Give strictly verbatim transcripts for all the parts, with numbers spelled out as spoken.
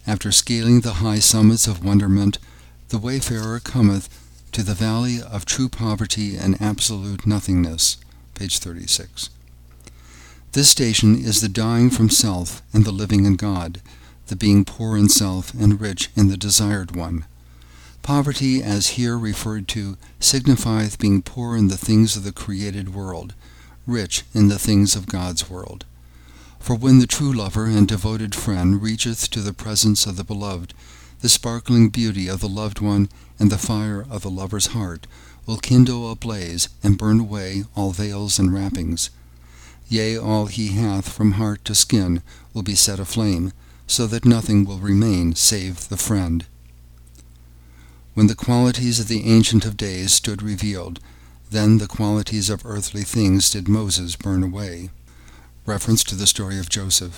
After scaling the high summits of wonderment, the wayfarer cometh to the valley of true poverty and absolute nothingness. Page thirty-six. This station is the dying from self and the living in God, the being poor in self and rich in the desired one. Poverty, as here referred to, signifieth being poor in the things of the created world, rich in the things of God's world. For when the true lover and devoted friend reacheth to the presence of the beloved, the sparkling beauty of the loved one and the fire of the lover's heart will kindle a blaze and burn away all veils and wrappings. Yea, all he hath from heart to skin will be set aflame, so that nothing will remain save the friend. When the qualities of the Ancient of Days stood revealed, then the qualities of earthly things did Moses burn away. Reference to the story of Joseph.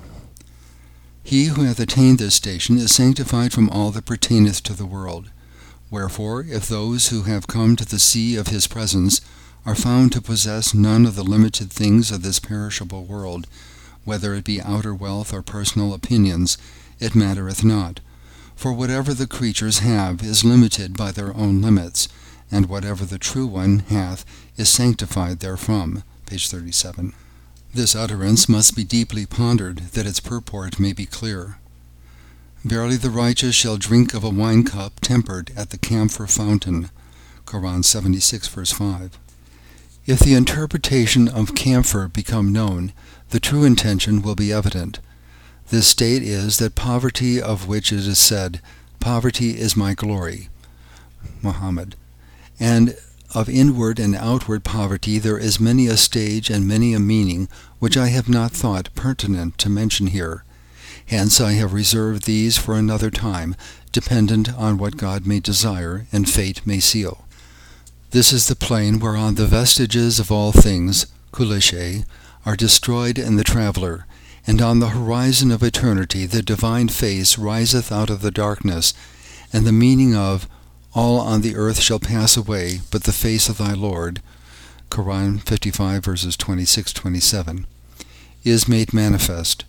He who hath attained this station is sanctified from all that pertaineth to the world. Wherefore, if those who have come to the sea of his presence are found to possess none of the limited things of this perishable world, whether it be outer wealth or personal opinions, it mattereth not. For whatever the creatures have is limited by their own limits, and whatever the true one hath is sanctified therefrom. Page thirty-seven. This utterance must be deeply pondered, that its purport may be clear. Verily the righteous shall drink of a wine cup tempered at the camphor fountain. Quran seventy-six, verse five. If the interpretation of camphor become known, the true intention will be evident. This state is that poverty of which it is said, "Poverty is my glory," Muhammad. And of inward and outward poverty there is many a stage and many a meaning which I have not thought pertinent to mention here. Hence I have reserved these for another time, dependent on what God may desire and fate may seal. This is the plain whereon the vestiges of all things, Kulishe, are destroyed in the traveler, and on the horizon of eternity the divine face riseth out of the darkness, and the meaning of all on the earth shall pass away, but the face of thy Lord, Quran fifty-five, verses twenty-six to twenty-seven, is made manifest.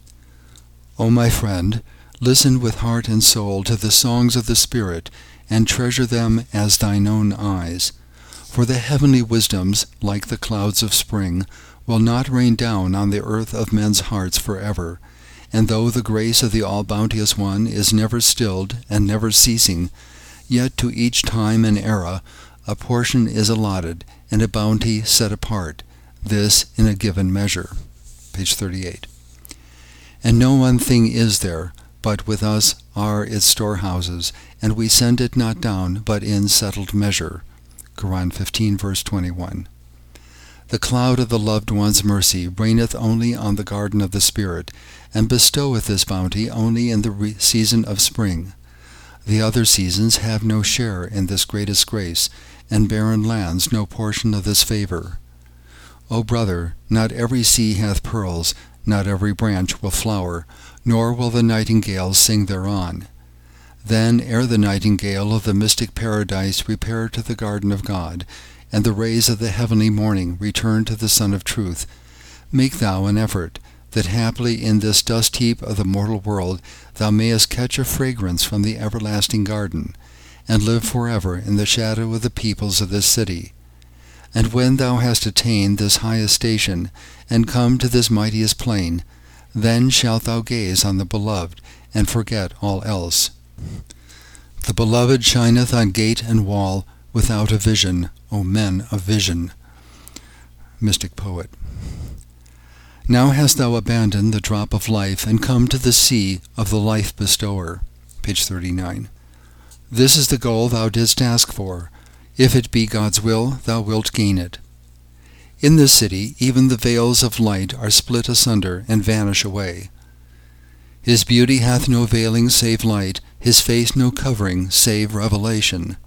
O my friend, listen with heart and soul to the songs of the Spirit, and treasure them as thine own eyes. For the heavenly wisdoms, like the clouds of spring, will not rain down on the earth of men's hearts forever, and though the grace of the All-Bounteous One is never stilled and never ceasing, yet to each time and era a portion is allotted, and a bounty set apart, this in a given measure. Page thirty-eight. And no one thing is there, but with us are its storehouses, and we send it not down, but in settled measure. Quran fifteen, verse twenty-one. The cloud of the loved one's mercy raineth only on the garden of the Spirit, and bestoweth this bounty only in the re- season of spring. The other seasons have no share in this greatest grace, and barren lands no portion of this favor. O brother, not every sea hath pearls, not every branch will flower, nor will the nightingales sing thereon. Then, ere the nightingale of the mystic paradise repair to the garden of God, and the rays of the heavenly morning return to the Sun of Truth, make thou an effort, that haply in this dust heap of the mortal world thou mayest catch a fragrance from the everlasting garden, and live forever in the shadow of the peoples of this city. And when thou hast attained this highest station, and come to this mightiest plain, then shalt thou gaze on the Beloved, and forget all else. The Beloved shineth on gate and wall, without a vision, O men of vision. Mystic Poet. Now hast thou abandoned the drop of life, and come to the sea of the life bestower. Page thirty-nine. This is the goal thou didst ask for. If it be God's will, thou wilt gain it. In this city even the veils of light are split asunder and vanish away. His beauty hath no veiling save light, his face no covering save revelation.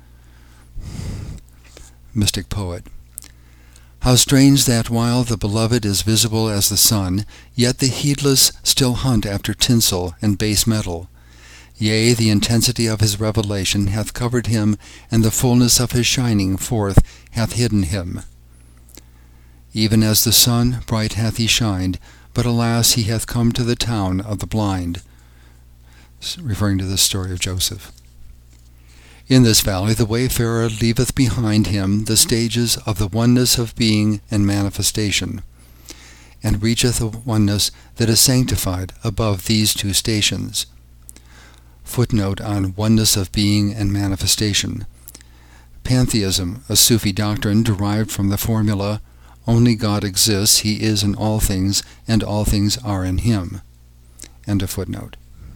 Mystic Poet. How strange that while the Beloved is visible as the sun, yet the heedless still hunt after tinsel and base metal. Yea, the intensity of his revelation hath covered him, and the fullness of his shining forth hath hidden him. Even as the sun, bright hath he shined, but alas, he hath come to the town of the blind. referring to the story of Joseph. In this valley the wayfarer leaveth behind him the stages of the oneness of being and manifestation, and reacheth a oneness that is sanctified above these two stations. Footnote on oneness of being and manifestation. Pantheism, a Sufi doctrine derived from the formula, only God exists, he is in all things, and all things are in him. End of footnote.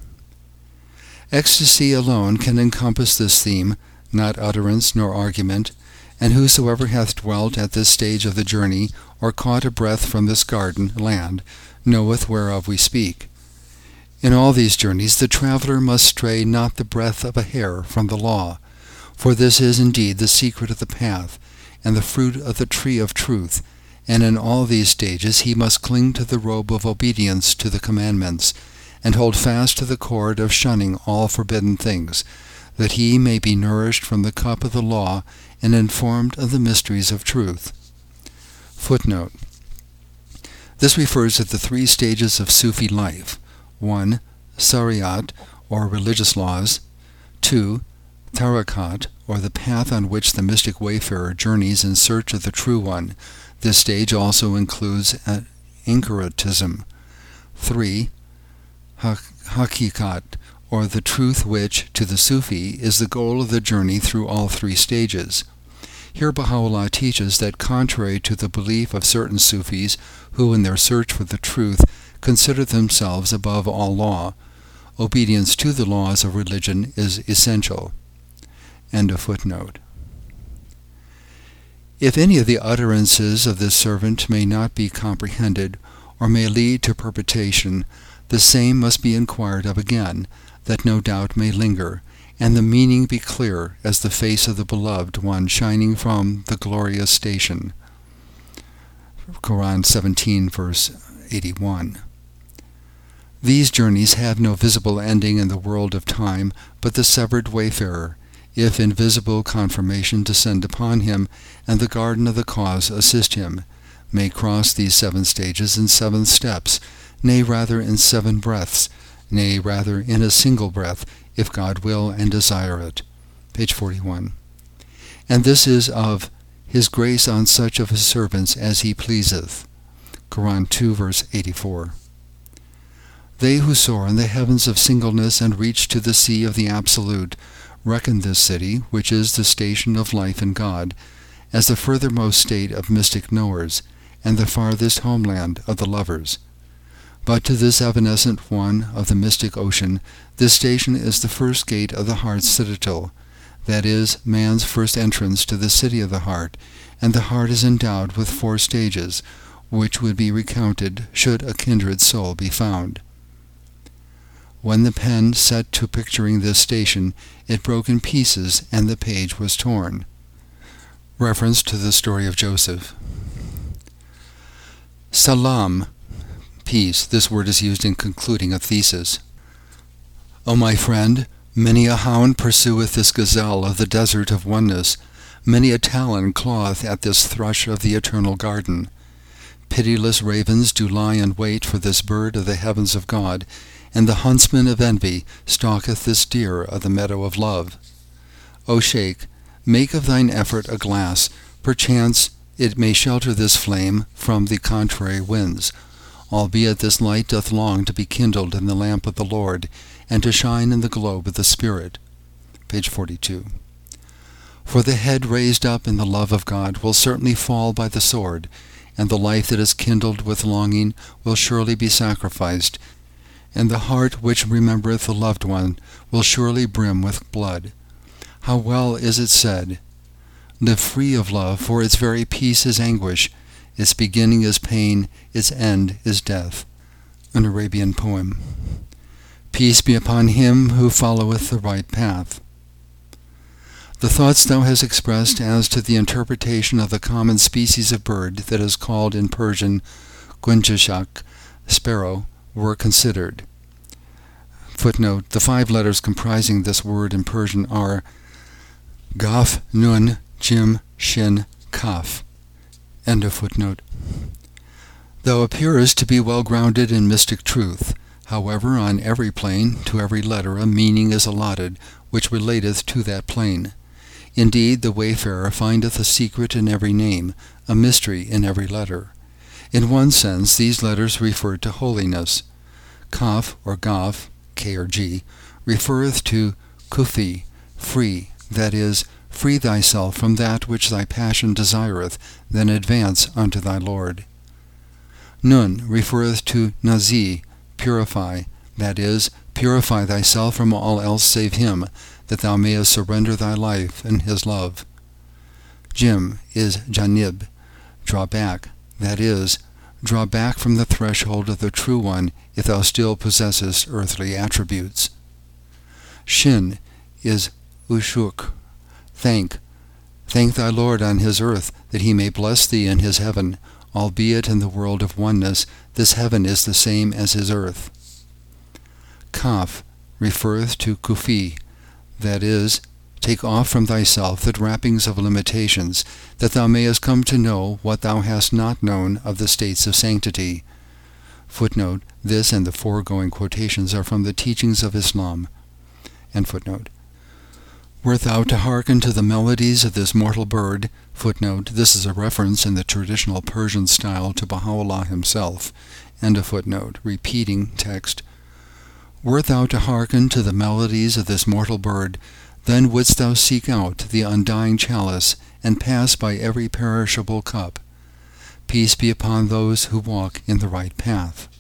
Ecstasy alone can encompass this theme, not utterance nor argument, and whosoever hath dwelt at this stage of the journey, or caught a breath from this garden land, knoweth whereof we speak. In all these journeys the traveller must stray not the breadth of a hair from the law, for this is indeed the secret of the path, and the fruit of the tree of truth, and in all these stages he must cling to the robe of obedience to the commandments, and hold fast to the cord of shunning all forbidden things, that he may be nourished from the cup of the law and informed of the mysteries of truth. Footnote. This refers to the three stages of Sufi life. one. Shariat, or religious laws. two. Tariqat, or the path on which the mystic wayfarer journeys in search of the true one. This stage also includes Anchoritism. three. Hakikat, or the truth which, to the Sufi, is the goal of the journey through all three stages. Here Baha'u'llah teaches that contrary to the belief of certain Sufis who in their search for the truth consider themselves above all law, obedience to the laws of religion is essential. End of footnote. If any of the utterances of this servant may not be comprehended, or may lead to perpetration, the same must be inquired of again, that no doubt may linger, and the meaning be clear as the face of the beloved one shining from the glorious station. Quran seventeen, verse eighty-one. These journeys have no visible ending in the world of time, but the severed wayfarer, if invisible confirmation descend upon him, and the garden of the cause assist him, may cross these seven stages in seven steps, nay rather in seven breaths, nay rather in a single breath, if God will and desire it. Page forty-one. And this is of his grace on such of his servants as he pleaseth. Quran two, verse eighty-four. They who soar in the heavens of singleness and reach to the sea of the Absolute reckon this city, which is the station of life in God, as the furthermost state of mystic knowers, and the farthest homeland of the lovers. But to this evanescent one of the mystic ocean, this station is the first gate of the heart's citadel, that is, man's first entrance to the city of the heart, and the heart is endowed with four stages, which would be recounted should a kindred soul be found. When the pen set to picturing this station, it broke in pieces, and the page was torn. Reference to the story of Joseph. Salam, peace. This word is used in concluding a thesis. O my friend, many a hound pursueth this gazelle of the desert of oneness, many a talon claweth at this thrush of the eternal garden. Pitiless ravens do lie in wait for this bird of the heavens of God, and the huntsman of envy stalketh this deer of the meadow of love. O Shaykh, make of thine effort a glass, perchance it may shelter this flame from the contrary winds, albeit this light doth long to be kindled in the lamp of the Lord, and to shine in the globe of the Spirit. Page forty-two. For the head raised up in the love of God will certainly fall by the sword, and the life that is kindled with longing will surely be sacrificed, and the heart which remembereth the loved one will surely brim with blood. How well is it said, live free of love, for its very peace is anguish, its beginning is pain, its end is death. An Arabian poem. Peace be upon him who followeth the right path. The thoughts thou hast expressed as to the interpretation of the common species of bird that is called in Persian gunjashak, sparrow, were considered. Footnote, the five letters comprising this word in Persian are Gaf, Nun, Jim, Shin, Kaf. End of footnote. Thou appearest to be well grounded in mystic truth. However, on every plane, to every letter a meaning is allotted, which relateth to that plane. Indeed, the wayfarer findeth a secret in every name, a mystery in every letter. In one sense, these letters refer to holiness. Kaf, or Gaf, K or G, referreth to Kufi, free, that is, free thyself from that which thy passion desireth, then advance unto thy Lord. Nun referreth to Nazi, purify, that is, purify thyself from all else save him, that thou mayest surrender thy life in his love. Jim is Janib, draw back, that is, draw back from the threshold of the True One if thou still possessest earthly attributes. Shin is Ushuk, thank, thank thy Lord on his earth, that he may bless thee in his heaven, albeit in the world of oneness this heaven is the same as his earth. Kaf referreth to Kufi, that is, take off from thyself the wrappings of limitations, that thou mayest come to know what thou hast not known of the states of sanctity. Footnote, this and the foregoing quotations are from the teachings of Islam. And footnote. Wert thou to hearken to the melodies of this mortal bird, footnote, this is a reference in the traditional Persian style to Baha'u'llah himself, end of footnote, repeating text. Wert thou to hearken to the melodies of this mortal bird, then wouldst thou seek out the undying chalice, and pass by every perishable cup. Peace be upon those who walk in the right path.